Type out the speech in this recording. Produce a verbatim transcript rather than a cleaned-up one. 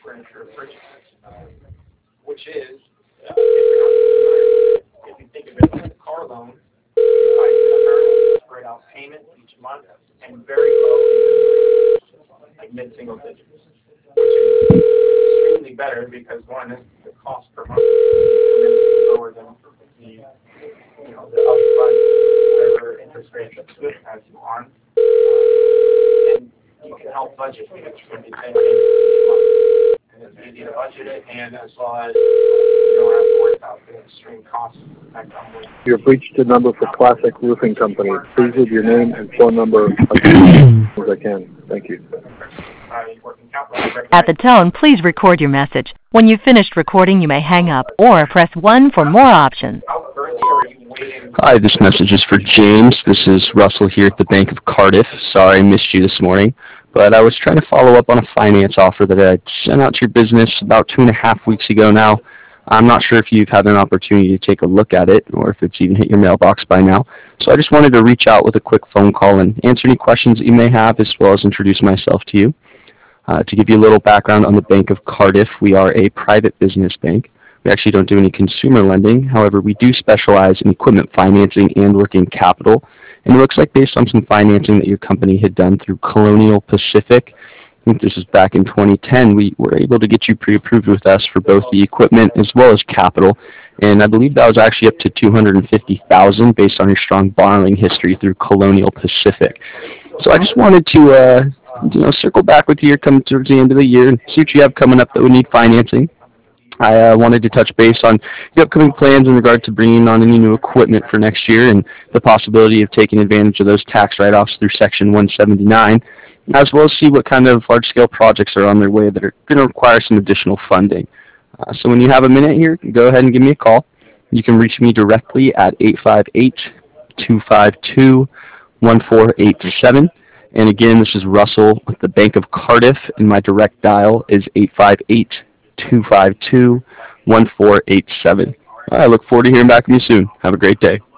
furniture purchases, which is, uh, if you're not familiar, if you think of it like a car loan, you buy term, spread out payments each month, and very low interest rates, like mid-single digits, which is extremely better because one is the cost per month is lower than the, you know, the upfront whatever interest rate that Swift has you on, and you can help budget because you're going to be paying payments each month. And it's easy to budget it, and as well as you don't have to worry about the extreme costs that come with. You have reached the number for Classic Roofing Company. Please leave your name and phone number as I can. Thank you. At the tone, please record your message. When you've finished recording, you may hang up or press one for more options. Hi, this message is for James. This is Russell here at the Bank of Cardiff. Sorry I missed you this morning, but I was trying to follow up on a finance offer that I sent out to your business about two and a half weeks ago now. I'm not sure if you've had an opportunity to take a look at it or if it's even hit your mailbox by now. So I just wanted to reach out with a quick phone call and answer any questions that you may have, as well as introduce myself to you. Uh, to give you a little background on the Bank of Cardiff, we are a private business bank. We actually don't do any consumer lending. However, we do specialize in equipment financing and working capital. And it looks like based on some financing that your company had done through Colonial Pacific, I think this was back in twenty ten, we were able to get you pre-approved with us for both the equipment as well as capital. And I believe that was actually up to two hundred fifty thousand dollars based on your strong borrowing history through Colonial Pacific. So I just wanted to uh, you know, circle back with you coming towards the end of the year and see what you have coming up that would need financing. I uh, wanted to touch base on the upcoming plans in regard to bringing on any new equipment for next year and the possibility of taking advantage of those tax write-offs through Section one seventy-nine, as well as see what kind of large-scale projects are on their way that are going to require some additional funding. Uh, so when you have a minute here, go ahead and give me a call. You can reach me directly at eight five eight, two five two, one four eight seven. And again, this is Russell with the Bank of Cardiff, and my direct dial is eight five eight, two five two, one four eight seven. I look forward to hearing back from you soon. Have a great day.